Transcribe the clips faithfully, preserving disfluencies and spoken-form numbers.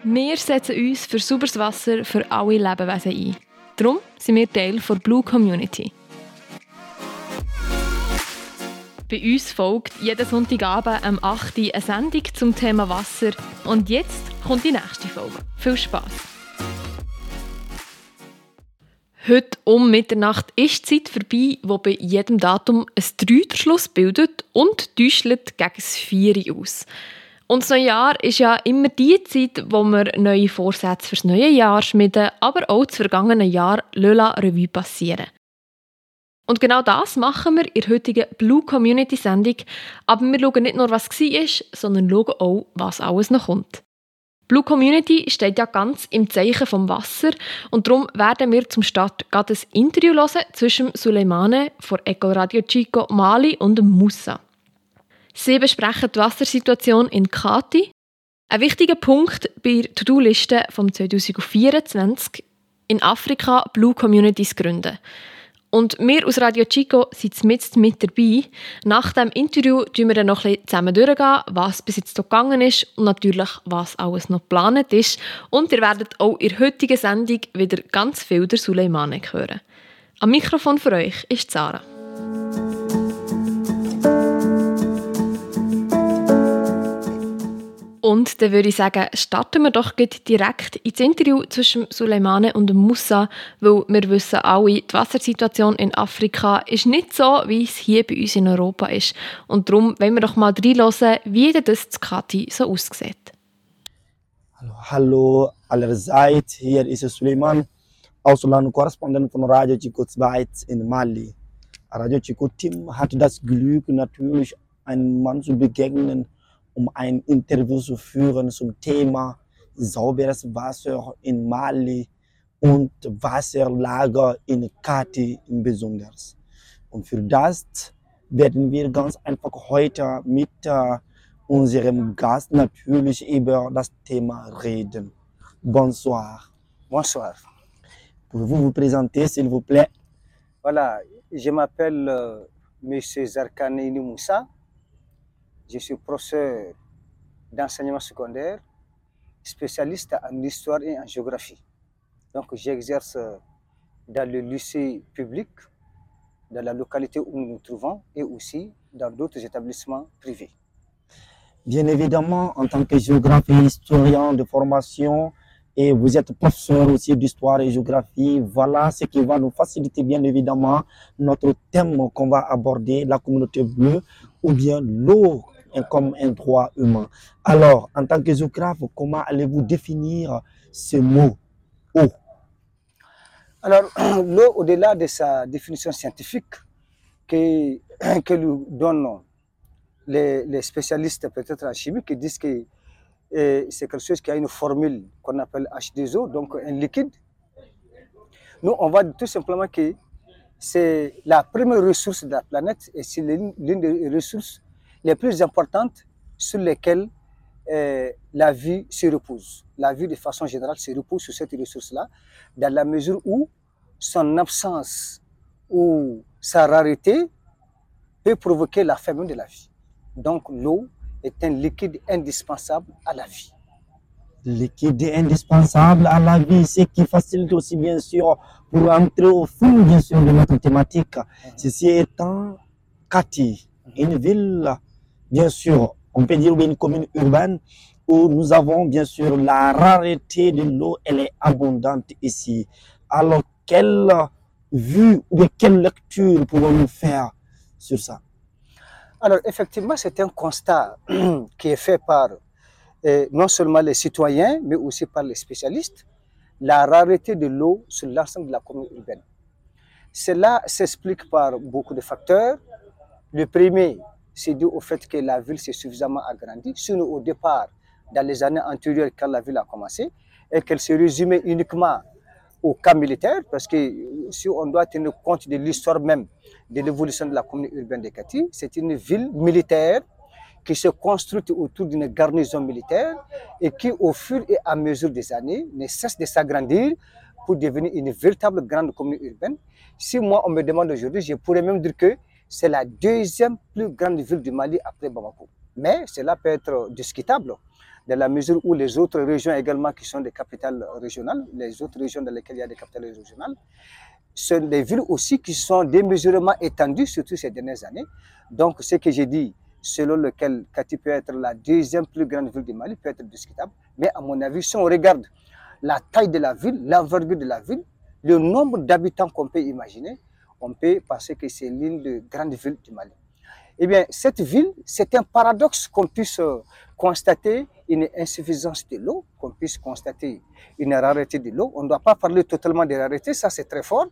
Wir setzen uns für sauberes Wasser für alle Lebewesen ein. Darum sind wir Teil der Blue Community. Bei uns folgt jeden Sonntagabend am acht Uhr eine Sendung zum Thema Wasser. Und jetzt kommt die nächste Folge. Viel Spass! Heute um Mitternacht ist die Zeit vorbei, die bei jedem Datum ein Dreierschluss bildet und täuschelt gegen das vier aus. Und das neue Jahr ist ja immer die Zeit, wo wir neue Vorsätze für das neue Jahr schmieden, aber auch das vergangene Jahr Lola Revue passieren. Und genau das machen wir in der heutigen Blue Community Sendung. Aber wir schauen nicht nur, was war, sondern schauen auch, was alles noch kommt. Blue Community steht ja ganz im Zeichen vom Wasser und darum werden wir zum Start gerade ein Interview hören zwischen Suleimane von Ecole Radio Chico Mali und Moussa. Sie besprechen die Wassersituation in Kati. Ein wichtiger Punkt bei der To-Do-Liste vom zwanzig vierundzwanzig in Afrika Blue Communities gründen. Und wir aus Radio Chico sind mit, mit dabei. Nach dem Interview gehen wir dann noch ein bisschen zusammen durchgehen, was bis jetzt gegangen ist und natürlich, was alles noch geplant ist. Und ihr werdet auch in der heutigen Sendung wieder ganz viel der Suleimane hören. Am Mikrofon für euch ist Sarah. Und dann würde ich sagen, starten wir doch direkt ins Interview zwischen Suleimane und Moussa, weil wir wissen alle, die Wassersituation in Afrika ist nicht so, wie es hier bei uns in Europa ist. Und darum wollen wir doch mal reinhören, wie das in Kati so aussieht. Hallo, hallo allerseits, hier ist Suleiman, Auslandskorrespondent von Radio Chico zwei in Mali. Radio Chico Team hat das Glück, natürlich einem Mann zu begegnen, um ein Interview zu führen zum Thema sauberes Wasser in Mali und Wasserlager in Kati im Besonderen. Und für das werden wir ganz einfach heute mit uh, unserem Gast natürlich über das Thema reden. Bonsoir. Bonsoir. Pouvez-vous vous présenter, s'il vous plaît? Voilà, je m'appelle euh, M. Zarkanini Moussa. Je suis professeur d'enseignement secondaire, spécialiste en histoire et en géographie. Donc j'exerce dans le lycée public, dans la localité où nous nous trouvons et aussi dans d'autres établissements privés. Bien évidemment, en tant que géographe et historien de formation, et vous êtes professeur aussi d'histoire et géographie, voilà ce qui va nous faciliter bien évidemment notre thème qu'on va aborder, la communauté bleue ou bien l'eau comme un droit humain. Alors, en tant que géographe, comment allez-vous définir ce mot eau? Alors, l'eau, au-delà de sa définition scientifique que, que nous donnent les, les spécialistes peut-être en chimie qui disent que eh, c'est quelque chose qui a une formule qu'on appelle H deux O, donc un liquide. Nous, on va dire tout simplement que c'est la première ressource de la planète et c'est l'une des ressources les plus importantes sur lesquelles euh, la vie se repose. La vie, de façon générale, se repose sur cette ressource-là, dans la mesure où son absence ou sa rareté peut provoquer la famine de la vie. Donc, l'eau est un liquide indispensable à la vie. Liquide indispensable à la vie, ce qui facilite aussi, bien sûr, pour entrer au fond, bien sûr, de notre thématique. Ceci étant Kati, une ville, bien sûr, on peut dire une commune urbaine où nous avons bien sûr la rareté de l'eau, elle est abondante ici. Alors, quelle vue ou quelle lecture pouvons-nous faire sur ça? Alors, effectivement, c'est un constat qui est fait par eh, non seulement les citoyens, mais aussi par les spécialistes, la rareté de l'eau sur l'ensemble de la commune urbaine. Cela s'explique par beaucoup de facteurs. Le premier, c'est dû au fait que la ville s'est suffisamment agrandie, sinon au départ, dans les années antérieures, quand la ville a commencé, et qu'elle se résumait uniquement au camp militaire, parce que si on doit tenir compte de l'histoire même de l'évolution de la commune urbaine de Kati, c'est une ville militaire qui se construit autour d'une garnison militaire et qui, au fur et à mesure des années, ne cesse de s'agrandir pour devenir une véritable grande commune urbaine. Si moi, on me demande aujourd'hui, je pourrais même dire que c'est la deuxième plus grande ville du Mali après Bamako. Mais cela peut être discutable. dans la mesure où les autres régions également qui sont des capitales régionales, les autres régions dans lesquelles il y a des capitales régionales, sont des villes aussi qui sont démesurément étendues, surtout ces dernières années. Donc, ce que j'ai dit, selon lequel Kati peut être la deuxième plus grande ville du Mali, peut être discutable. Mais à mon avis, si on regarde la taille de la ville, l'envergure de la ville, le nombre d'habitants qu'on peut imaginer, on peut penser que c'est l'une des grandes villes du Mali. Eh bien, cette ville, c'est un paradoxe qu'on puisse constater une insuffisance de l'eau, qu'on puisse constater une rareté de l'eau. On ne doit pas parler totalement de rareté, ça c'est très fort.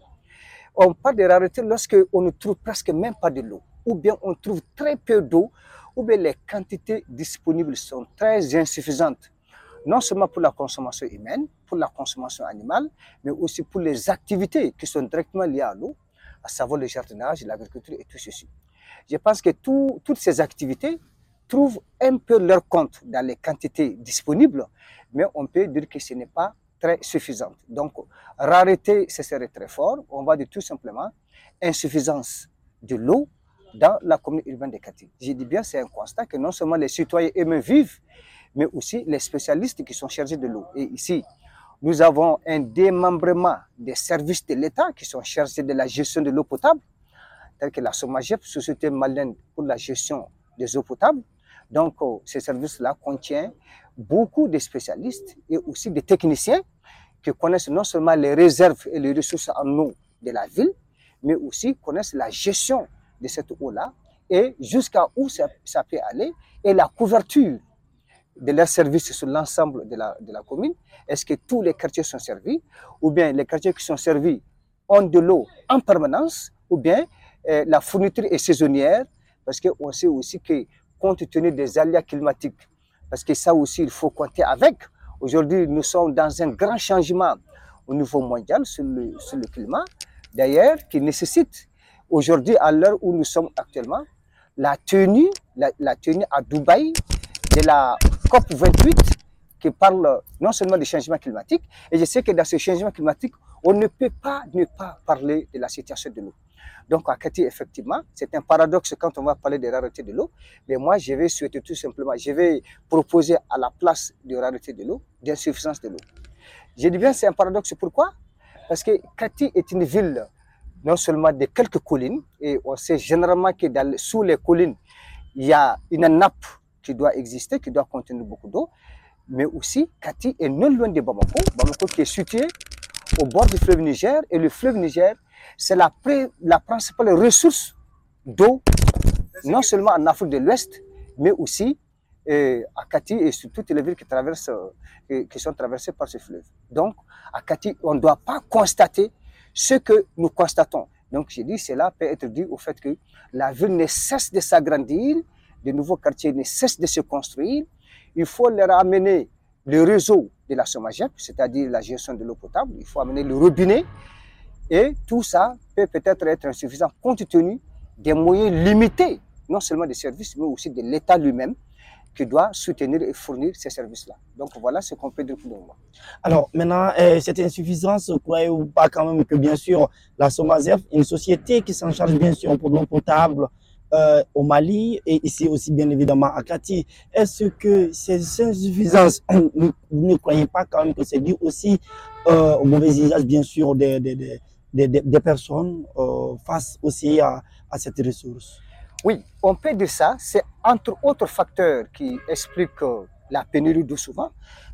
On parle de rareté lorsqu'on ne trouve presque même pas de l'eau, ou bien on trouve très peu d'eau, ou bien les quantités disponibles sont très insuffisantes, non seulement pour la consommation humaine, pour la consommation animale, mais aussi pour les activités qui sont directement liées à l'eau, à savoir le jardinage, l'agriculture et tout ceci. Je pense que tout, toutes ces activités trouvent un peu leur compte dans les quantités disponibles, mais on peut dire que ce n'est pas très suffisant. Donc, rareté, ce serait très fort. On va dire tout simplement insuffisance de l'eau dans la commune urbaine de Kati. Je dis bien, c'est un constat que non seulement les citoyens eux-mêmes vivent, mais aussi les spécialistes qui sont chargés de l'eau. Et ici, nous avons un démembrement des services de l'État qui sont chargés de la gestion de l'eau potable, tels que la SOMAGEP, Société malienne pour la gestion des eaux potables. Donc, ces services-là contiennent beaucoup de spécialistes et aussi des techniciens qui connaissent non seulement les réserves et les ressources en eau de la ville, mais aussi connaissent la gestion de cette eau-là et jusqu'à où ça, ça peut aller et la couverture de leurs services sur l'ensemble de la, de la commune. Est-ce que tous les quartiers sont servis ou bien les quartiers qui sont servis ont de l'eau en permanence ou bien euh, la fourniture est saisonnière parce qu'on sait aussi que compte tenu des aléas climatiques, parce que ça aussi il faut compter avec. Aujourd'hui, nous sommes dans un grand changement au niveau mondial sur le, sur le climat, d'ailleurs, qui nécessite aujourd'hui, à l'heure où nous sommes actuellement, la tenue, la, la tenue à Dubaï de la COP vingt-huit qui parle non seulement du changement climatique, et je sais que dans ce changement climatique, on ne peut pas ne pas parler de la situation de l'eau. Donc à Kati, effectivement, c'est un paradoxe quand on va parler de rareté de l'eau, mais moi je vais souhaiter tout simplement, je vais proposer à la place de rareté de l'eau, d'insuffisance de l'eau. Je dis bien c'est un paradoxe, pourquoi? Parce que Kati est une ville non seulement de quelques collines, et on sait généralement que dans, sous les collines, il y a une nappe qui doit exister, qui doit contenir beaucoup d'eau, mais aussi Kati est non loin de Bamako, Bamako qui est situé au bord du fleuve Niger, et le fleuve Niger, c'est la, la principale ressource d'eau, non seulement en Afrique de l'Ouest, mais aussi euh, à Kati et sur toutes les villes qui, traversent, euh, qui sont traversées par ce fleuve. Donc, à Kati, on ne doit pas constater ce que nous constatons. Donc, j'ai dit, cela peut être dû au fait que la ville ne cesse de s'agrandir, de nouveaux quartiers ne cessent de se construire. Il faut leur amener le réseau de la SOMAGEP, c'est-à-dire la gestion de l'eau potable. Il faut amener le robinet. Et tout ça peut peut-être être insuffisant compte tenu des moyens limités, non seulement des services, mais aussi de l'État lui-même, qui doit soutenir et fournir ces services-là. Donc voilà ce qu'on peut dire pour le moment. Alors maintenant, euh, cette insuffisance, croyez-vous pas quand même que bien sûr la SOMAGEP, une société qui s'en charge bien sûr pour l'eau potable euh, au Mali et ici aussi bien évidemment à Kati, est-ce que ces insuffisances, vous ne croyez pas quand même que c'est dû aussi euh, au mauvais usage bien sûr des, des, des, des, des personnes euh, face aussi à, à cette ressource? Oui, on peut dire ça. C'est entre autres facteurs qui expliquent euh, la pénurie d'eau souvent,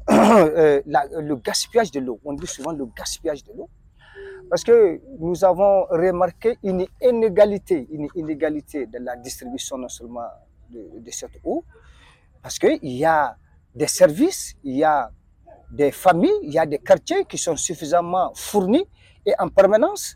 euh, la, le gaspillage de l'eau. On dit souvent le gaspillage de l'eau. Parce que nous avons remarqué une inégalité, une inégalité de la distribution non seulement de, de cette eau, parce qu'il y a des services, il y a des familles, il y a des quartiers qui sont suffisamment fournis et en permanence,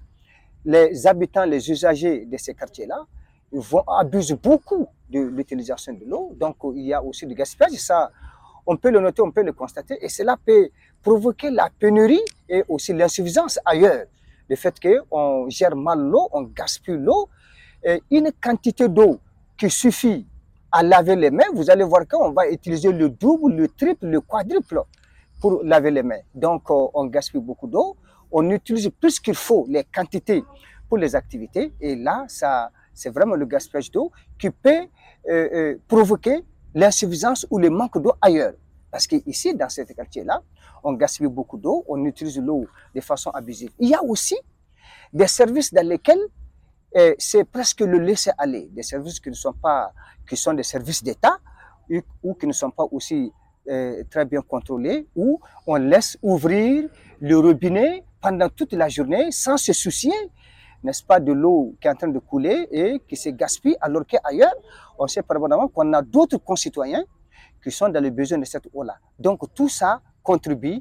les habitants, les usagers de ces quartiers-là, ils vont abuser beaucoup de l'utilisation de l'eau. Donc, il y a aussi du gaspillage. Ça, on peut le noter, on peut le constater. Et cela peut provoquer la pénurie et aussi l'insuffisance ailleurs. Le fait qu'on gère mal l'eau, on gaspille l'eau. Une quantité d'eau qui suffit à laver les mains, vous allez voir qu'on va utiliser le double, le triple, le quadruple pour laver les mains. Donc, on gaspille beaucoup d'eau. On utilise plus qu'il faut les quantités pour les activités. Et là, ça... c'est vraiment le gaspillage d'eau qui peut euh, euh, provoquer l'insuffisance ou le manque d'eau ailleurs. Parce qu'ici, dans ce quartier-là, on gaspille beaucoup d'eau, on utilise l'eau de façon abusive. Il y a aussi des services dans lesquels eh, c'est presque le laisser-aller, des services qui ne sont pas, qui sont des services d'État ou qui ne sont pas aussi eh, très bien contrôlés, où on laisse ouvrir le robinet pendant toute la journée sans se soucier, n'est-ce pas, de l'eau qui est en train de couler et qui se gaspille, alors qu'ailleurs, on sait permanemment qu'on a d'autres concitoyens qui sont dans le besoin de cette eau-là. Donc tout ça contribue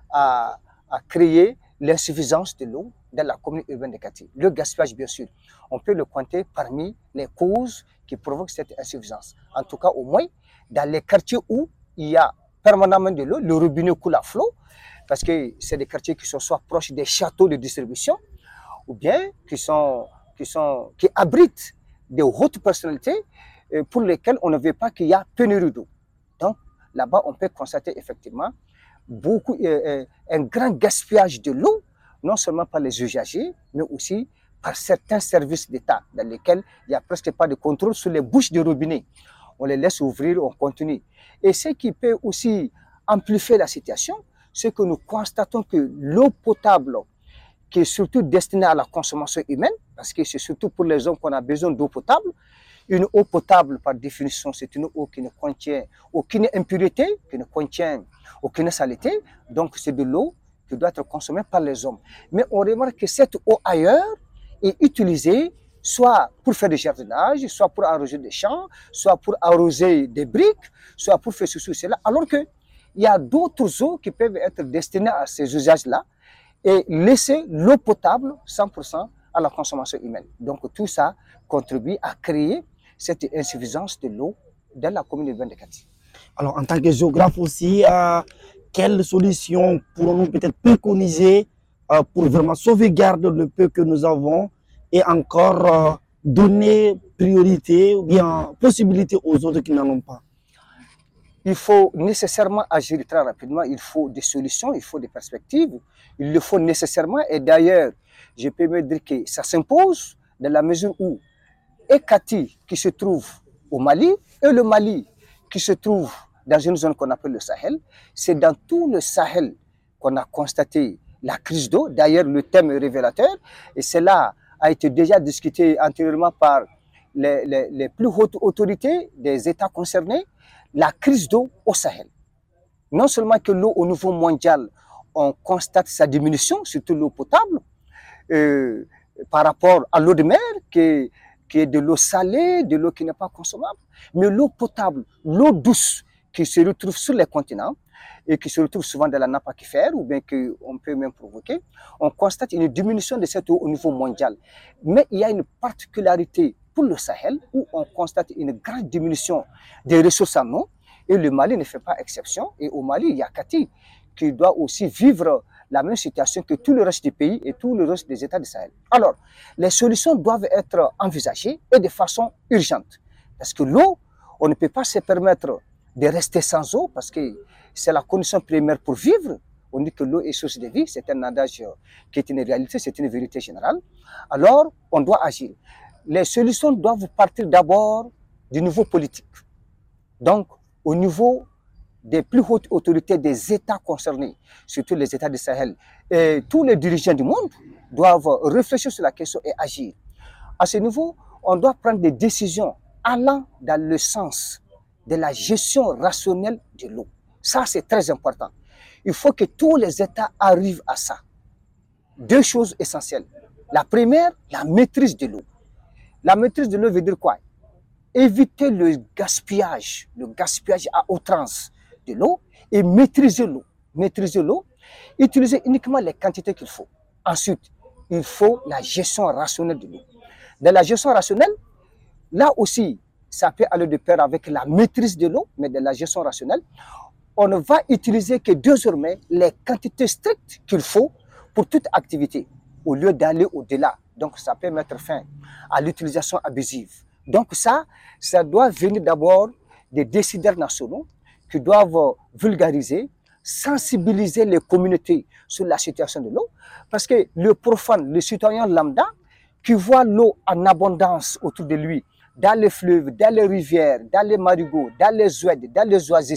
à, à créer l'insuffisance de l'eau dans la commune urbaine de Kati. Le gaspillage, bien sûr, on peut le compter parmi les causes qui provoquent cette insuffisance. En tout cas, au moins, dans les quartiers où il y a permanemment de l'eau, le robinet coule à flot, parce que c'est des quartiers qui sont soit proches des châteaux de distribution, ou bien qui, sont, qui, sont, qui abritent des hautes personnalités pour lesquelles on ne veut pas qu'il y ait pénurie d'eau. Donc, là-bas, on peut constater effectivement beaucoup, euh, un grand gaspillage de l'eau, non seulement par les usagers, mais aussi par certains services d'État dans lesquels il n'y a presque pas de contrôle sur les bouches de robinet. On les laisse ouvrir, on continue. Et ce qui peut aussi amplifier la situation, c'est que nous constatons que l'eau potable, qui est surtout destinée à la consommation humaine, parce que c'est surtout pour les hommes qu'on a besoin d'eau potable. Une eau potable, par définition, c'est une eau qui ne contient aucune impureté, qui ne contient aucune saleté. Donc, c'est de l'eau qui doit être consommée par les hommes. Mais on remarque que cette eau ailleurs est utilisée soit pour faire du jardinage, soit pour arroser des champs, soit pour arroser des briques, soit pour faire ceci ou cela. Alors qu'il y a d'autres eaux qui peuvent être destinées à ces usages-là et laisser l'eau potable cent pour cent à la consommation humaine. Donc tout ça contribue à créer cette insuffisance de l'eau dans la commune urbaine de Kati. Alors en tant que géographe aussi, euh, quelles solutions pourrons-nous peut-être préconiser euh, pour vraiment sauvegarder le peu que nous avons et encore euh, donner priorité ou bien possibilité aux autres qui n'en ont pas? Il faut nécessairement agir très rapidement, il faut des solutions, il faut des perspectives, il le faut nécessairement. Et d'ailleurs, je peux me dire que ça s'impose dans la mesure où Kati, qui se trouve au Mali, et le Mali, qui se trouve dans une zone qu'on appelle le Sahel, c'est dans tout le Sahel qu'on a constaté la crise d'eau. D'ailleurs, le thème est révélateur, et cela a été déjà discuté antérieurement par les, les, les plus hautes autorités des États concernés. La crise d'eau au Sahel. Non seulement que l'eau au niveau mondial, on constate sa diminution, surtout l'eau potable, euh, par rapport à l'eau de mer, qui, qui est de l'eau salée, de l'eau qui n'est pas consommable, mais l'eau potable, l'eau douce, qui se retrouve sur les continents et qui se retrouve souvent dans la nappe aquifère, ou bien qu'on peut même provoquer, on constate une diminution de cette eau au niveau mondial. Mais il y a une particularité pour le Sahel, où on constate une grande diminution des ressources en eau, et le Mali ne fait pas exception. Et au Mali, il y a Kati qui doit aussi vivre la même situation que tout le reste du pays et tout le reste des États du Sahel. Alors, les solutions doivent être envisagées et de façon urgente. Parce que l'eau, on ne peut pas se permettre de rester sans eau, parce que c'est la condition primaire pour vivre. On dit que l'eau est source de vie, c'est un adage qui est une réalité, c'est une vérité générale. Alors, on doit agir. Les solutions doivent partir d'abord du niveau politique. Donc, au niveau des plus hautes autorités des États concernés, surtout les États du Sahel, et tous les dirigeants du monde doivent réfléchir sur la question et agir. À ce niveau, on doit prendre des décisions allant dans le sens de la gestion rationnelle de l'eau. Ça, c'est très important. Il faut que tous les États arrivent à ça. Deux choses essentielles. La première, la maîtrise de l'eau. La maîtrise de l'eau veut dire quoi? Éviter le gaspillage, le gaspillage à outrance de l'eau et maîtriser l'eau. Maîtriser l'eau, utiliser uniquement les quantités qu'il faut. Ensuite, il faut la gestion rationnelle de l'eau. Dans la gestion rationnelle, là aussi, ça peut aller de pair avec la maîtrise de l'eau, mais dans la gestion rationnelle, on ne va utiliser que désormais les quantités strictes qu'il faut pour toute activité, au lieu d'aller au-delà. Donc, ça peut mettre fin à l'utilisation abusive. Donc, ça, ça doit venir d'abord des décideurs nationaux qui doivent vulgariser, sensibiliser les communautés sur la situation de l'eau. Parce que le profane, le citoyen lambda, qui voit l'eau en abondance autour de lui, dans les fleuves, dans les rivières, dans les marigots, dans les oueds, dans les oasis,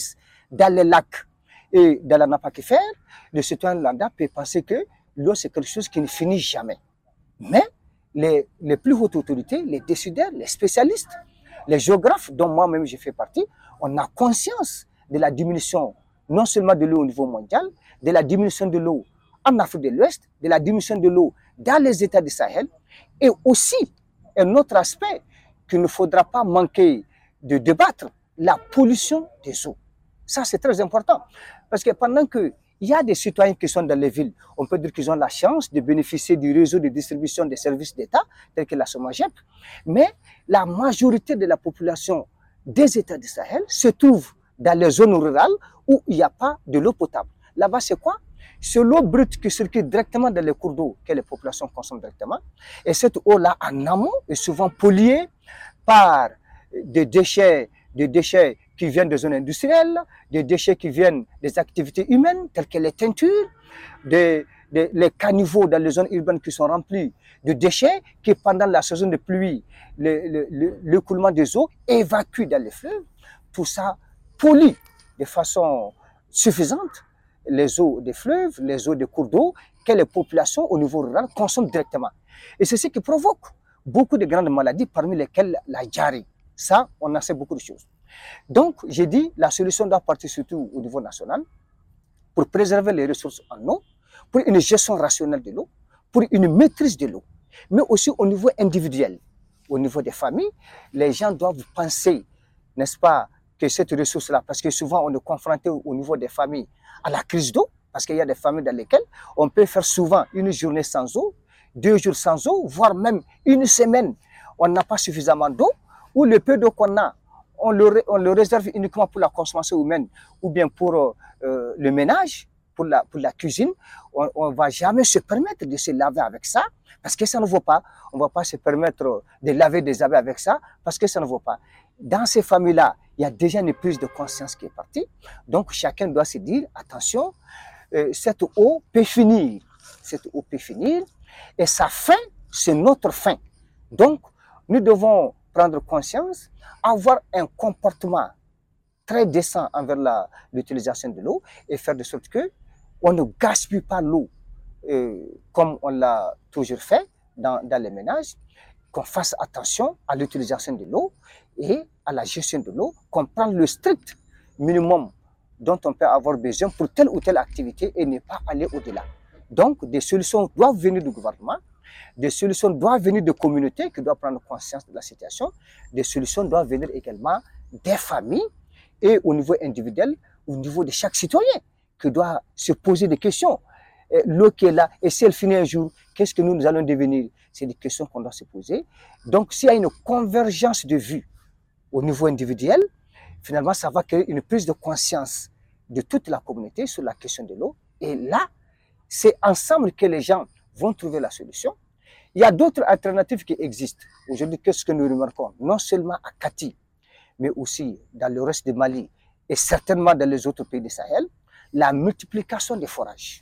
dans les lacs et dans la nappe aquifère, le citoyen lambda peut penser que l'eau, c'est quelque chose qui ne finit jamais. Mais les, les plus hautes autorités, les décideurs, les spécialistes, les géographes, dont moi-même je fais partie, on a conscience de la diminution non seulement de l'eau au niveau mondial, de la diminution de l'eau en Afrique de l'Ouest, de la diminution de l'eau dans les États du Sahel, et aussi un autre aspect qu'il ne faudra pas manquer de débattre, la pollution des eaux. Ça, c'est très important. Parce que pendant qu'il y a des citoyens qui sont dans les villes, on peut dire qu'ils ont la chance de bénéficier du réseau de distribution des services d'État, tel que la SOMAGEP, mais la majorité de la population des États du Sahel se trouve dans les zones rurales où il n'y a pas de l'eau potable. Là-bas, c'est quoi? C'est l'eau brute qui circule directement dans les cours d'eau que les populations consomment directement. Et cette eau-là, en amont, est souvent polluée par des déchets, des déchets qui viennent des zones industrielles, des déchets qui viennent des activités humaines, telles que les teintures, des, des, les caniveaux dans les zones urbaines qui sont remplis de déchets, qui pendant la saison de pluie, l'écoulement des eaux évacue dans les fleuves. Tout ça pollue de façon suffisante les eaux des fleuves, les eaux des cours d'eau que les populations au niveau rural consomment directement. Et c'est ce qui provoque beaucoup de grandes maladies, parmi lesquelles la diarrhée. Ça, on en sait beaucoup de choses. Donc, j'ai dit, la solution doit partir surtout au niveau national pour préserver les ressources en eau, pour une gestion rationnelle de l'eau, pour une maîtrise de l'eau, mais aussi au niveau individuel, au niveau des familles. Les gens doivent penser, n'est-ce pas, que cette ressource-là, parce que souvent on est confronté au niveau des familles à la crise d'eau, parce qu'il y a des familles dans lesquelles on peut faire souvent une journée sans eau, deux jours sans eau, voire même une semaine, on n'a pas suffisamment d'eau, ou le peu d'eau qu'on a, on le, on le réserve uniquement pour la consommation humaine, ou bien pour euh, le ménage, pour la, pour la cuisine. On ne va jamais se permettre de se laver avec ça, parce que ça ne vaut pas. On ne va pas se permettre de laver des habits avec ça, parce que ça ne vaut pas. Dans ces familles-là, il y a déjà une prise de conscience qui est partie. Donc, chacun doit se dire, attention, euh, cette eau peut finir. Cette eau peut finir. Et sa fin, c'est notre fin. Donc, nous devons prendre conscience, avoir un comportement très décent envers l'utilisation de l'eau et faire de sorte que on ne gaspille pas l'eau euh, comme on l'a toujours fait dans, dans les ménages, qu'on fasse attention à l'utilisation de l'eau et à la gestion de l'eau, qu'on prenne le strict minimum dont on peut avoir besoin pour telle ou telle activité et ne pas aller au-delà. Donc, des solutions doivent venir du gouvernement, des solutions doivent venir de communautés qui doivent prendre conscience de la situation, des solutions doivent venir également des familles et au niveau individuel, au niveau de chaque citoyen qui doit se poser des questions. L'eau qui est là, et si elle finit un jour, qu'est-ce que nous, nous allons devenir? C'est des questions qu'on doit se poser. Donc, s'il y a une convergence de vues au niveau individuel, finalement, ça va créer une prise de conscience de toute la communauté sur la question de l'eau. Et là, c'est ensemble que les gens vont trouver la solution. Il y a d'autres alternatives qui existent. Aujourd'hui, qu'est-ce que nous remarquons? Non seulement à Kati, mais aussi dans le reste du Mali et certainement dans les autres pays du Sahel, la multiplication des forages.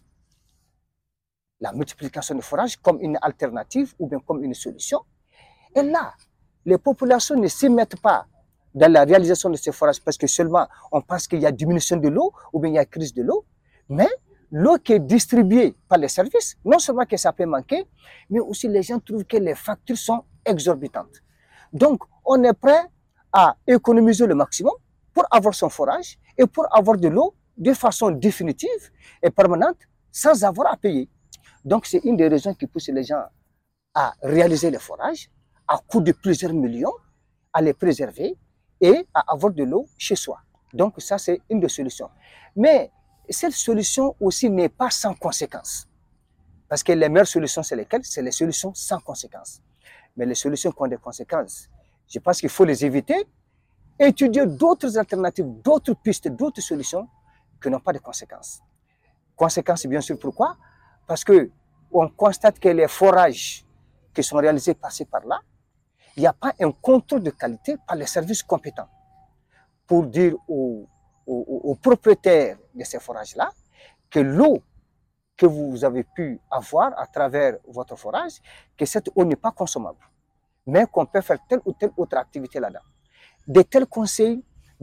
La multiplication des forages comme une alternative ou bien comme une solution. Et là, les populations ne s'y mettent pas dans la réalisation de ces forages parce que seulement on pense qu'il y a diminution de l'eau ou bien il y a crise de l'eau, mais l'eau qui est distribuée par les services, non seulement que ça peut manquer, mais aussi les gens trouvent que les factures sont exorbitantes. Donc, on est prêt à économiser le maximum pour avoir son forage et pour avoir de l'eau de façon définitive et permanente sans avoir à payer. Donc, c'est une des raisons qui pousse les gens à réaliser les forages à coût de plusieurs millions, à les préserver et à avoir de l'eau chez soi. Donc, ça, c'est une des solutions. Mais cette solution aussi n'est pas sans conséquences. Parce que les meilleures solutions, c'est lesquelles? C'est les solutions sans conséquences. Mais les solutions qui ont des conséquences, je pense qu'il faut les éviter, étudier d'autres alternatives, d'autres pistes, d'autres solutions qui n'ont pas de conséquences. Conséquences, bien sûr, pourquoi? Parce qu'on constate que les forages qui sont réalisés par-ci par-là, il n'y a pas un contrôle de qualité par les services compétents pour dire aux, aux, aux propriétaires de ces forages-là que l'eau que vous avez pu avoir à travers votre forage, que cette eau n'est pas consommable, mais qu'on peut faire telle ou telle autre activité là-dedans. De tels conseils,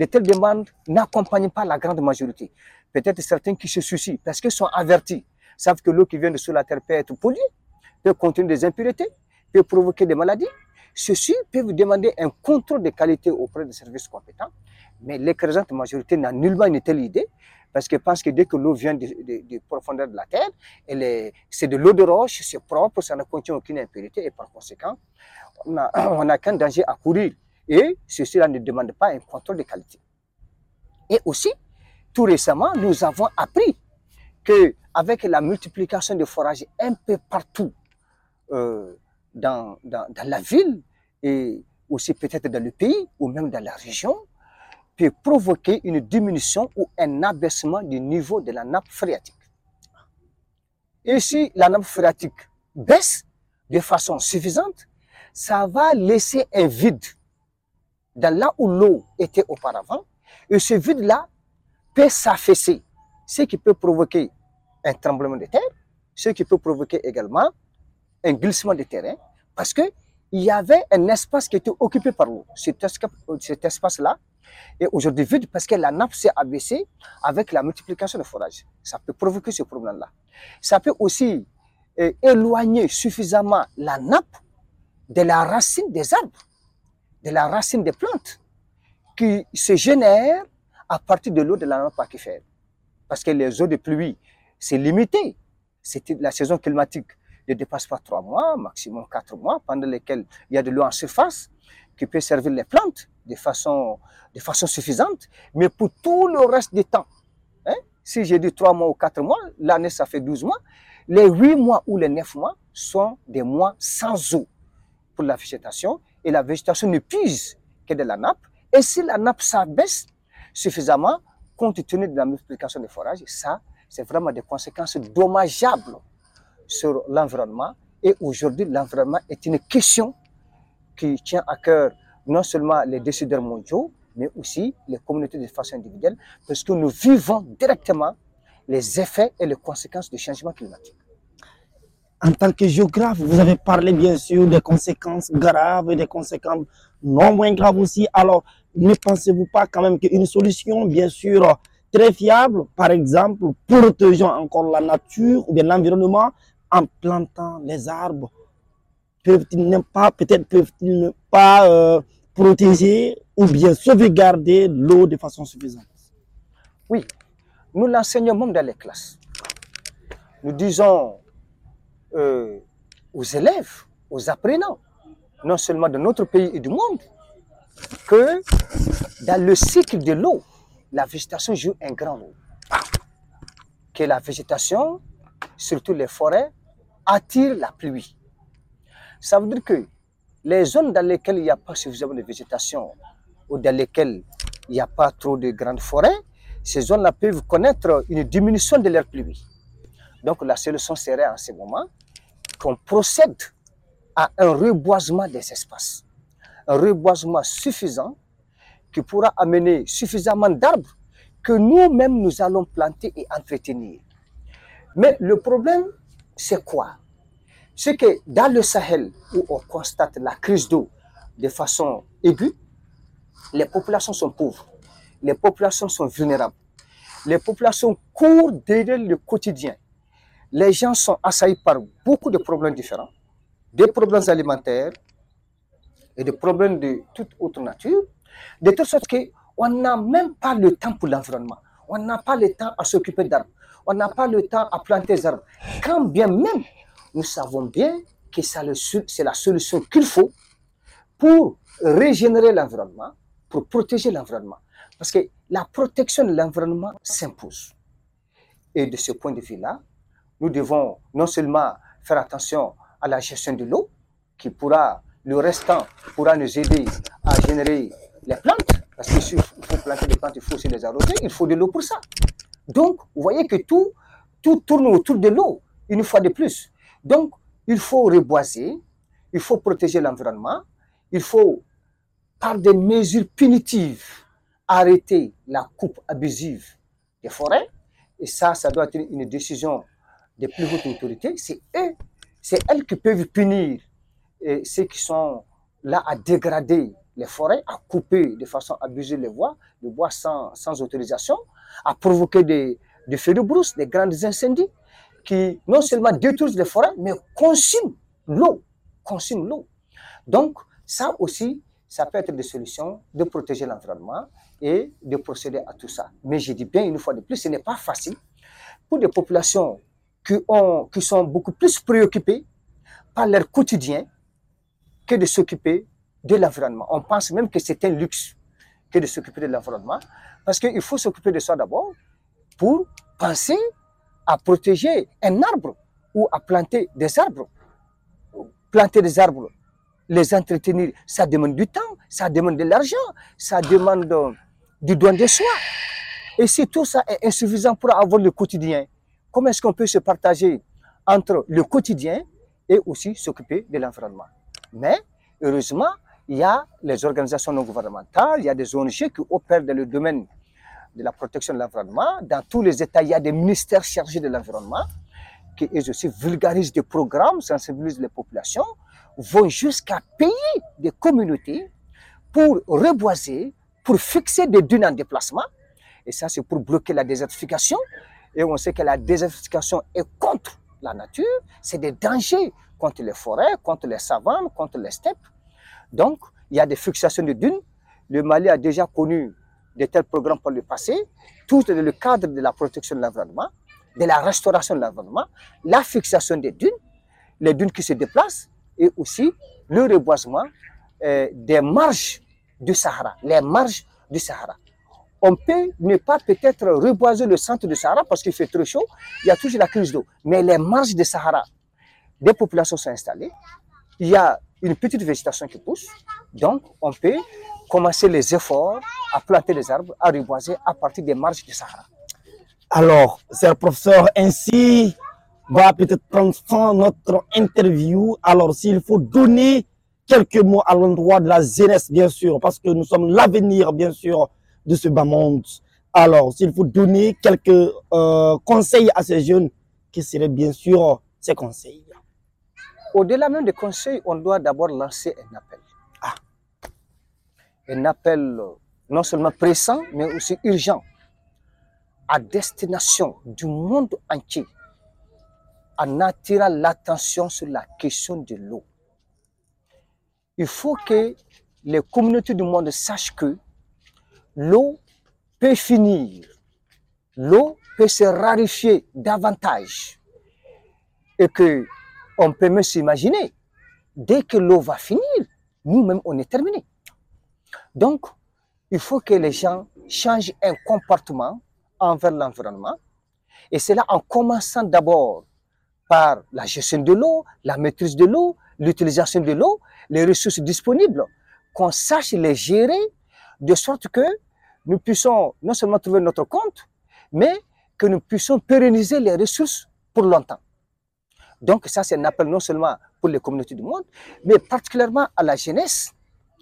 de telles demandes n'accompagnent pas la grande majorité. Peut-être certains qui se soucient parce qu'ils sont avertis, savent que l'eau qui vient de sous la terre peut être polluée, peut contenir des impuretés, peut provoquer des maladies. Ceux-ci peuvent demander un contrôle de qualité auprès des services compétents, mais l'écrasante majorité n'a nullement une telle idée parce qu'ils pensent que dès que l'eau vient de, de, de profondeur de la terre, c'est de l'eau de roche, c'est propre, ça ne contient aucune impureté et par conséquent, on n'a qu'un danger à courir. Et ceci-là ne demande pas un contrôle de qualité. Et aussi, tout récemment, nous avons appris qu'avec la multiplication des forages un peu partout euh, dans, dans, dans la ville et aussi peut-être dans le pays ou même dans la région, peut provoquer une diminution ou un abaissement du niveau de la nappe phréatique. Et si la nappe phréatique baisse de façon suffisante, ça va laisser un vide dans là où l'eau était auparavant, et ce vide-là peut s'affaisser, ce qui peut provoquer un tremblement de terre, ce qui peut provoquer également un glissement de terrain, parce qu'il y avait un espace qui était occupé par l'eau. Cet, cet espace-là est aujourd'hui vide parce que la nappe s'est abaissée avec la multiplication des forages. Ça peut provoquer ce problème-là. Ça peut aussi euh, éloigner suffisamment la nappe de la racine des arbres, de la racine des plantes, qui se génèrent à partir de l'eau de la nappe aquifère. Parce que les eaux de pluie, c'est limité. C'est la saison climatique ne dépasse pas trois mois, maximum quatre mois, pendant lesquels il y a de l'eau en surface qui peut servir les plantes de façon, de façon suffisante. Mais pour tout le reste du temps, hein, si j'ai dit trois mois ou quatre mois, l'année ça fait douze mois, les huit mois ou les neuf mois sont des mois sans eau pour la végétation, et la végétation ne puise que de la nappe. Et si la nappe s'abaisse suffisamment, compte tenu de la multiplication des forages, ça, c'est vraiment des conséquences dommageables sur l'environnement. Et aujourd'hui, l'environnement est une question qui tient à cœur non seulement les décideurs mondiaux, mais aussi les communautés de façon individuelle, parce que nous vivons directement les effets et les conséquences du changement climatique. En tant que géographe, vous avez parlé bien sûr des conséquences graves et des conséquences non moins graves aussi. Alors, ne pensez-vous pas quand même qu'une solution, bien sûr, très fiable, par exemple, protégeant encore la nature ou bien l'environnement en plantant les arbres, peuvent-ils ne pas, peut-être peuvent-ils ne pas euh, protéger ou bien sauvegarder l'eau de façon suffisante? Oui, nous l'enseignons même dans les classes. Nous disons euh, aux élèves, aux apprenants, non seulement de notre pays et du monde, que dans le cycle de l'eau, la végétation joue un grand rôle. Que la végétation, surtout les forêts, attire la pluie. Ça veut dire que les zones dans lesquelles il n'y a pas suffisamment de végétation ou dans lesquelles il n'y a pas trop de grandes forêts, ces zones-là peuvent connaître une diminution de leur pluie. Donc la solution serait en ce moment qu'on procède à un reboisement des espaces. Un reboisement suffisant qui pourra amener suffisamment d'arbres que nous-mêmes nous allons planter et entretenir. Mais le problème, c'est quoi? C'est que dans le Sahel, où on constate la crise d'eau de façon aiguë, les populations sont pauvres, les populations sont vulnérables, les populations courent derrière le quotidien. Les gens sont assaillis par beaucoup de problèmes différents, des problèmes alimentaires et des problèmes de toute autre nature, de telle sorte qu'on n'a même pas le temps pour l'environnement, on n'a pas le temps à s'occuper d'arbres, on n'a pas le temps à planter des arbres, quand bien même nous savons bien que c'est la solution qu'il faut pour régénérer l'environnement, pour protéger l'environnement. Parce que la protection de l'environnement s'impose. Et de ce point de vue-là, nous devons non seulement faire attention à la gestion de l'eau, qui pourra, le restant pourra nous aider à générer les plantes, parce qu'il faut planter des plantes, il faut aussi les arroser, il faut de l'eau pour ça. Donc, vous voyez que tout, tout tourne autour de l'eau, une fois de plus. Donc, il faut reboiser, il faut protéger l'environnement, il faut, par des mesures punitives, arrêter la coupe abusive des forêts. Et ça, ça doit être une décision des plus hautes autorités. C'est eux, c'est elles qui peuvent punir et ceux qui sont là à dégrader les forêts, à couper de façon abusive les bois, le bois sans, sans autorisation, à provoquer des, des feux de brousse, des grands incendies qui non seulement détruisent les forêts, mais consument l'eau, consument l'eau. Donc, ça aussi, ça peut être des solutions de protéger l'environnement et de procéder à tout ça. Mais je dis bien une fois de plus, ce n'est pas facile pour des populations qui, ont, qui sont beaucoup plus préoccupées par leur quotidien que de s'occuper de l'environnement. On pense même que c'est un luxe que de s'occuper de l'environnement, parce qu'il faut s'occuper de ça d'abord pour penser à protéger un arbre ou à planter des arbres. Planter des arbres, les entretenir, ça demande du temps, ça demande de l'argent, ça demande euh, du don de soi. Et si tout ça est insuffisant pour avoir le quotidien, comment est-ce qu'on peut se partager entre le quotidien et aussi s'occuper de l'environnement? Mais heureusement, il y a les organisations non gouvernementales, il y a des O N G qui opèrent dans le domaine de la protection de l'environnement. Dans tous les États, il y a des ministères chargés de l'environnement qui eux aussi vulgarisent des programmes, sensibilisent les populations, vont jusqu'à payer des communautés pour reboiser, pour fixer des dunes en déplacement. Et ça, c'est pour bloquer la désertification. Et on sait que la désertification est contre la nature. C'est des dangers contre les forêts, contre les savanes, contre les steppes. Donc, il y a des fixations de dunes. Le Mali a déjà connu de tels programmes par le passé, tout dans le cadre de la protection de l'environnement, de la restauration de l'environnement, la fixation des dunes, les dunes qui se déplacent, et aussi le reboisement euh, des marges du Sahara, les marges du Sahara. On peut ne pas peut-être reboiser le centre du Sahara parce qu'il fait trop chaud, il y a toujours la crise d'eau, mais les marges du Sahara, des populations sont installées, il y a une petite végétation qui pousse, donc on peut commencer les efforts à planter des arbres, à reboiser à partir des marges du Sahara. Alors, cher professeur, ainsi va peut-être prendre fin notre interview. Alors, s'il faut donner quelques mots à l'endroit de la jeunesse, bien sûr, parce que nous sommes l'avenir, bien sûr, de ce bas monde. Alors, s'il faut donner quelques euh, conseils à ces jeunes, qui seraient bien sûr ces conseils? Au-delà même des conseils, on doit d'abord lancer un appel. Ah. Un appel non seulement pressant, mais aussi urgent, à destination du monde entier, en attirant l'attention sur la question de l'eau. Il faut que les communautés du monde sachent que l'eau peut finir, l'eau peut se raréfier davantage, et que on peut même s'imaginer, dès que l'eau va finir, nous-mêmes on est terminé. Donc, il faut que les gens changent un comportement envers l'environnement, et c'est là en commençant d'abord par la gestion de l'eau, la maîtrise de l'eau, l'utilisation de l'eau, les ressources disponibles, qu'on sache les gérer de sorte que nous puissions non seulement trouver notre compte, mais que nous puissions pérenniser les ressources pour longtemps. Donc ça, c'est un appel non seulement pour les communautés du monde, mais particulièrement à la jeunesse.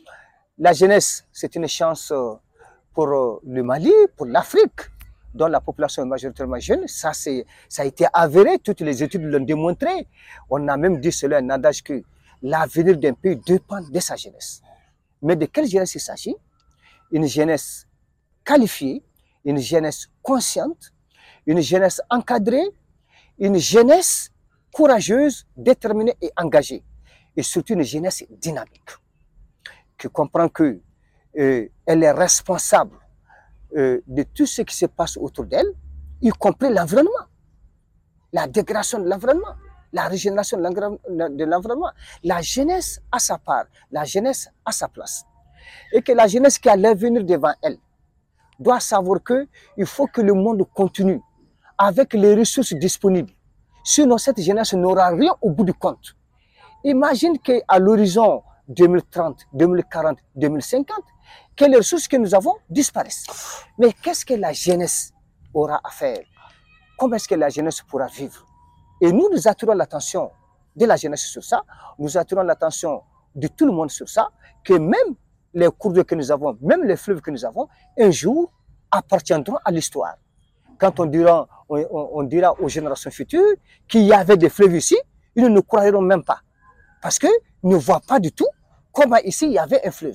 La jeunesse, c'est une chance pour le Mali, pour l'Afrique, dont la population est majoritairement jeune. Ça, c'est, ça a été avéré, toutes les études l'ont démontré. On a même dit cela un adage que l'avenir d'un pays dépend de sa jeunesse. Mais de quelle jeunesse il s'agit? Une jeunesse qualifiée, une jeunesse consciente, une jeunesse encadrée, une jeunesse courageuse, déterminée et engagée. Et surtout une jeunesse dynamique, qui comprend qu'elle euh, est responsable euh, de tout ce qui se passe autour d'elle, y compris l'environnement, la dégradation de l'environnement, la régénération de l'environnement. La jeunesse a sa part, la jeunesse a sa place. Et que la jeunesse qui a l'avenir devant elle doit savoir qu'il faut que le monde continue avec les ressources disponibles. Sinon, cette jeunesse n'aura rien au bout du compte. Imagine qu'à l'horizon deux mille trente, deux mille quarante, deux mille cinquante, que les ressources que nous avons disparaissent. Mais qu'est-ce que la jeunesse aura à faire? Comment est-ce que la jeunesse pourra vivre? Et nous, nous attirons l'attention de la jeunesse sur ça, nous attirons l'attention de tout le monde sur ça, que même les cours d'eau que nous avons, même les fleuves que nous avons, un jour appartiendront à l'histoire. Quand on dira, on, on dira aux générations futures qu'il y avait des fleuves ici, ils ne nous croiront même pas. Parce qu'ils ne voient pas du tout comment ici il y avait un fleuve.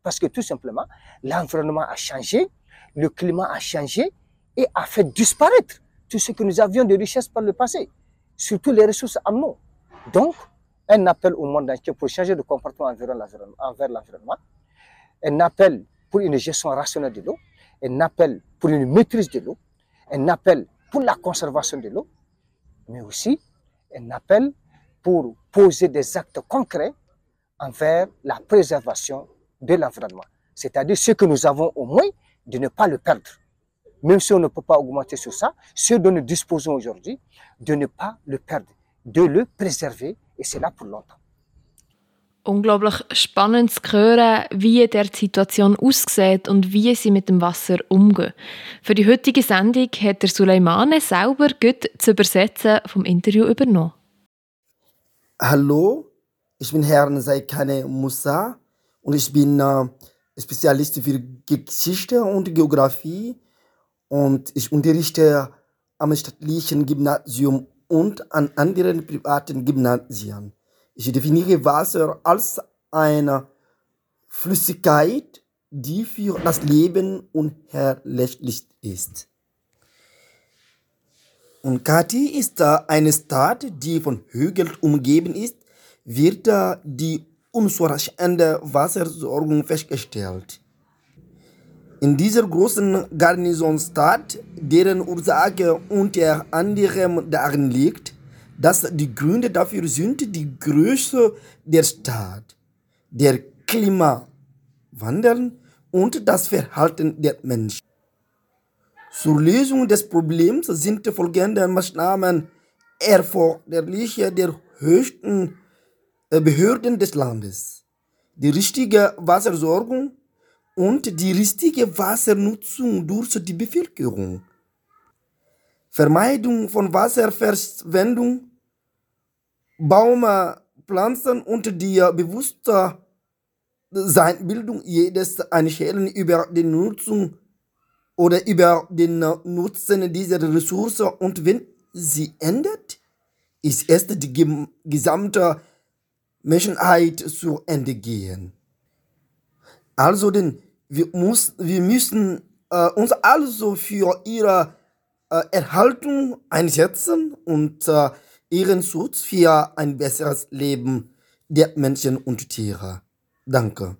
Parce que tout simplement, l'environnement a changé, le climat a changé et a fait disparaître tout ce que nous avions de richesse par le passé, surtout les ressources en eau. Donc, un appel au monde entier pour changer de comportement envers l'environnement, un appel pour une gestion rationnelle de l'eau, un appel pour une maîtrise de l'eau, un appel pour la conservation de l'eau, mais aussi un appel pour poser des actes concrets envers la préservation de l'environnement. C'est-à-dire ce que nous avons au moins, de ne pas le perdre. Même si on ne peut pas augmenter sur ça, ce dont nous disposons aujourd'hui, de ne pas le perdre, de le préserver, et c'est là pour longtemps. Unglaublich spannend zu hören, wie der die Situation aussieht und wie sie mit dem Wasser umgehen. Für die heutige Sendung hat der Suleimane selber gut zu übersetzen vom Interview übernommen. Hallo, ich bin Herrn Saikane Musa und ich bin äh, Spezialist für Geschichte und Geografie und ich unterrichte am staatlichen Gymnasium und an anderen privaten Gymnasien. Ich definiere Wasser als eine Flüssigkeit, die für das Leben unerlässlich ist. Und Kati ist eine Stadt, die von Hügeln umgeben ist, wird die unzureichende Wasserversorgung festgestellt. In dieser großen Garnisonstadt, deren Ursache unter anderem darin liegt, dass die Gründe dafür sind die Größe der Stadt, der Klimawandel und das Verhalten der Menschen. Zur Lösung des Problems sind folgende Maßnahmen erforderlich der höchsten Behörden des Landes: die richtige Wasserversorgung und die richtige Wassernutzung durch die Bevölkerung. Vermeidung von Wasserverschwendung, Baumpflanzen und die bewusste Seinbildung jedes Einzelnen über die Nutzung oder über den Nutzen dieser Ressource, und wenn sie endet, ist erst die gesamte Menschheit zu Ende gehen. Also denn wir, muss, wir müssen äh, uns also für ihre äh, Erhaltung einsetzen und äh, ihren Schutz für ein besseres Leben der Menschen und Tiere. Danke.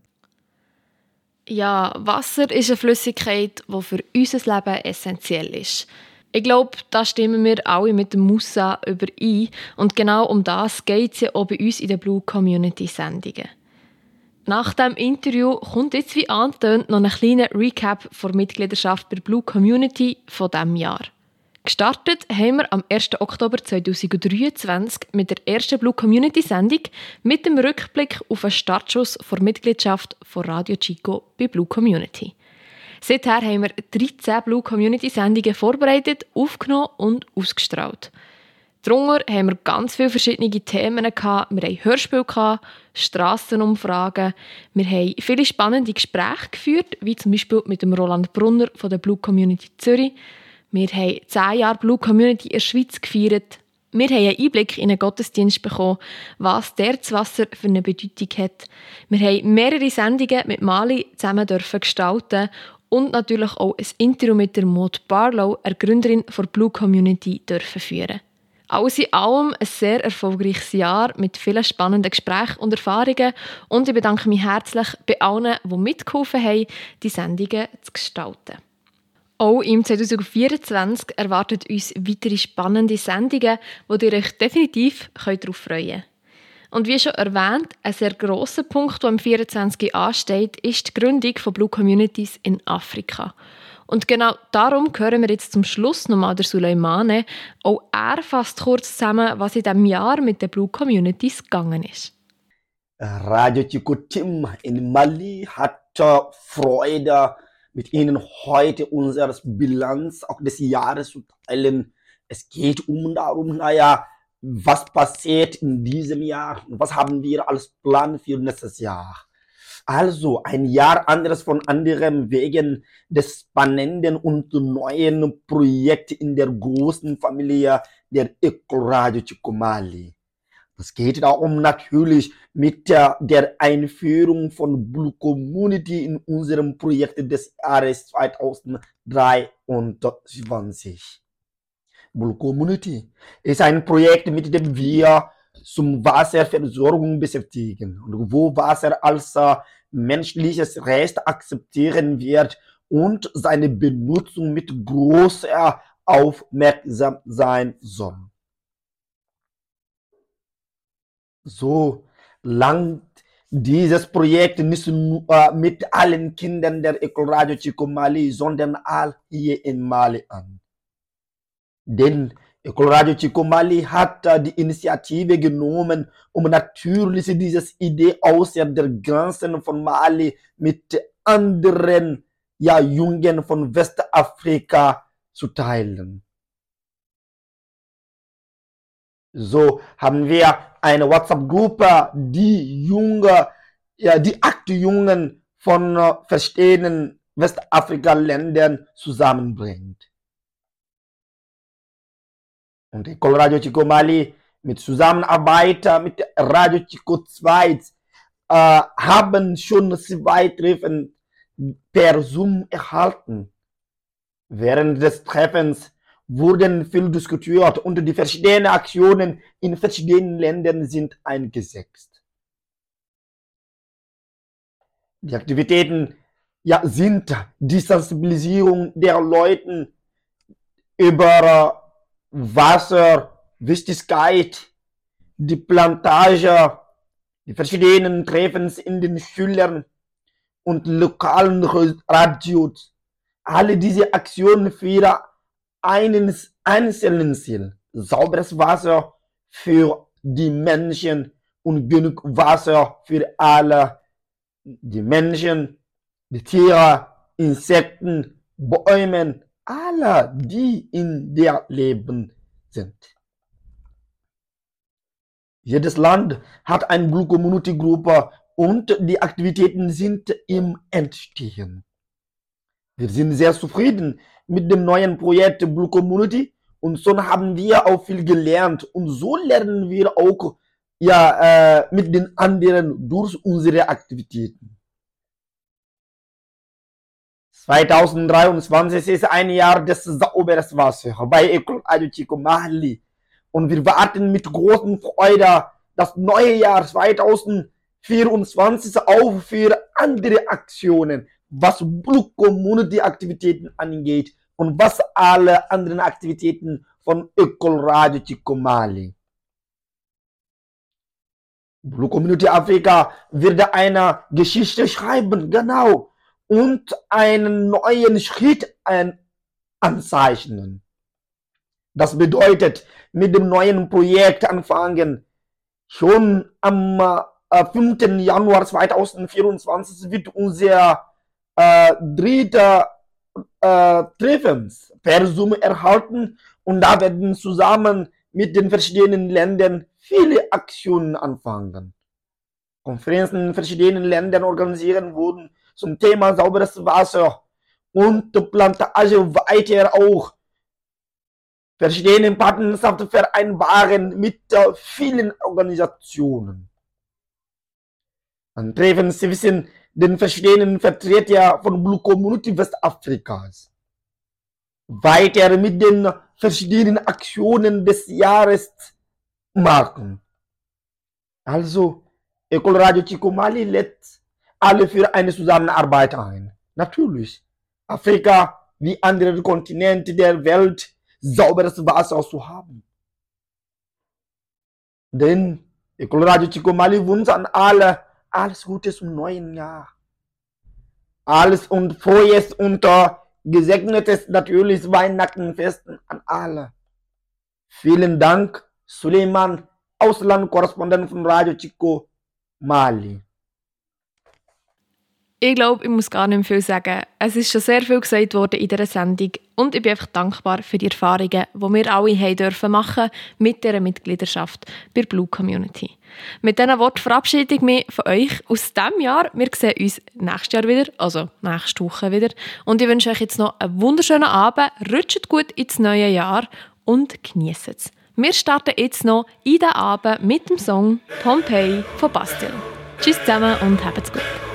Ja, Wasser ist eine Flüssigkeit, die für unser Leben essentiell ist. Ich glaube, da stimmen wir alle mit dem Musa überein. Und genau um das geht es ja auch bei uns in den Blue Community Sendungen. Nach dem Interview kommt jetzt wie angetönt noch ein kleiner Recap der Mitgliedschaft bei der Blue Community von diesem Jahr. Gestartet haben wir am ersten Oktober zweitausenddreiundzwanzig mit der ersten Blue Community Sendung mit dem Rückblick auf einen Startschuss der Mitgliedschaft von Radio Chico bei Blue Community. Seither haben wir dreizehn Blue Community Sendungen vorbereitet, aufgenommen und ausgestrahlt. Darunter haben wir ganz viele verschiedene Themen gehabt. Wir hatten Hörspiele, Strassenumfragen, wir haben viele spannende Gespräche geführt, wie zum Beispiel mit dem Roland Brunner von der Blue Community Zürich. Wir haben zehn Jahre Blue Community in der Schweiz gefeiert. Wir haben einen Einblick in einen Gottesdienst bekommen, was der das Wasser für eine Bedeutung hat. Wir haben mehrere Sendungen mit Mali zusammen dürfen gestalten und natürlich auch ein Interview mit der Maud Barlow, der Gründerin der Blue Community, dürfen führen. Alles in allem ein sehr erfolgreiches Jahr mit vielen spannenden Gesprächen und Erfahrungen, und ich bedanke mich herzlich bei allen, die mitgeholfen haben, die Sendungen zu gestalten. Auch im zweitausendvierundzwanzig erwarten uns weitere spannende Sendungen, wo ihr euch definitiv darauf freuen könnt. Und wie schon erwähnt, ein sehr grosser Punkt, der am vierundzwanzigsten ansteht, ist die Gründung von Blue Communities in Afrika. Und genau darum hören wir jetzt zum Schluss nochmal der Suleimane. Auch er fasst kurz zusammen, was in diesem Jahr mit den Blue Communities gegangen ist. Radio Chico Team in Mali hat Freude, mit Ihnen heute unsere Bilanz auch des Jahres zu teilen. Es geht um darum, naja, was passiert in diesem Jahr? Was haben wir als Plan für nächstes Jahr? Also ein Jahr anderes von anderem wegen des spannenden und neuen Projekts in der großen Familie der Eco Radio Chico Mali. Es geht darum natürlich mit der, der Einführung von Blue Community in unserem Projekt des Jahres zweitausenddreiundzwanzig. Blue Community ist ein Projekt, mit dem wir zum Wasserversorgung beschäftigen und wo Wasser als äh, menschliches Recht akzeptieren wird und seine Benutzung mit großer Aufmerksamkeit sein soll. So langt dieses Projekt nicht nur äh, mit allen Kindern der École Radio Chico Mali, sondern all hier in Mali an. Denn École Radio Chico Mali hat äh, die Initiative genommen, um natürlich diese Idee außer der Grenzen von Mali mit anderen ja, Jungen von Westafrika zu teilen. So haben wir eine WhatsApp-Gruppe, die junge, ja, die acht Jungen von äh, verschiedenen Westafrika-Ländern zusammenbringt. Und École Radio Chico Mali mit Zusammenarbeit mit Radio Chico Schweiz äh, haben schon zwei Treffen per Zoom erhalten. Während des Treffens wurden viel diskutiert und die verschiedenen Aktionen in verschiedenen Ländern sind eingesetzt. Die Aktivitäten ja, sind die Sensibilisierung der Leute über Wasser, Wichtigkeit, die Plantage, die verschiedenen Treffen in den Schülern und lokalen Radios. Alle diese Aktionen für einen einzelnen Ziel, sauberes Wasser für die Menschen und genug Wasser für alle, die Menschen, die Tiere, Insekten, Bäume, alle, die in der Leben sind. Jedes Land hat eine Blue Community Gruppe und die Aktivitäten sind im Entstehen. Wir sind sehr zufrieden mit dem neuen Projekt Blue Community und so haben wir auch viel gelernt und so lernen wir auch ja, äh, mit den anderen durch unsere Aktivitäten. zweitausenddreiundzwanzig ist ein Jahr des sauberen Wassers bei École Radio Chico Mali und wir warten mit großer Freude das neue Jahr zweitausendvierundzwanzig auch für andere Aktionen, was Blue Community Aktivitäten angeht und was alle anderen Aktivitäten von École Radio Chico Mali. Blue Community Afrika wird eine Geschichte schreiben, genau, und einen neuen Schritt ein, anzeichnen. Das bedeutet, mit dem neuen Projekt anfangen. Schon am äh, fünften Januar zweitausendvierundzwanzig wird unser äh, dritter äh, Treffens per Zoom erhalten und da werden zusammen mit den verschiedenen Ländern viele Aktionen anfangen. Konferenzen in verschiedenen Ländern organisieren wurden zum Thema sauberes Wasser und Plantage weiter auch verschiedene Partnerschaften vereinbaren mit äh, vielen Organisationen. An Treffen zwischen den verschiedenen Vertretern von Blue Community Westafrikas. Weiter mit den verschiedenen Aktionen des Jahres machen. Also, École Radio Chico Mali lädt alle für eine Zusammenarbeit ein. Natürlich, Afrika wie andere Kontinente der Welt sauberes Wasser zu haben. Denn École Radio Chico Mali wünscht an alle alles Gute zum neuen Jahr. Alles und frohes und gesegnetes natürlich Weihnachtenfesten an alle. Vielen Dank, Suleiman, Auslandkorrespondent von Radio Chico Mali. Ich glaube, ich muss gar nicht mehr viel sagen. Es ist schon sehr viel gesagt worden in dieser Sendung und ich bin einfach dankbar für die Erfahrungen, die wir alle haben dürfen machen mit dieser Mitgliedschaft bei der Blue Community. Mit diesen Worten verabschiede ich mich von euch aus diesem Jahr. Wir sehen uns nächstes Jahr wieder, also nächste Woche wieder. Und ich wünsche euch jetzt noch einen wunderschönen Abend, rutscht gut ins neue Jahr und genießt es. Wir starten jetzt noch in den Abend mit dem Song «Pompeii» von Bastille. Tschüss zusammen und habt's gut.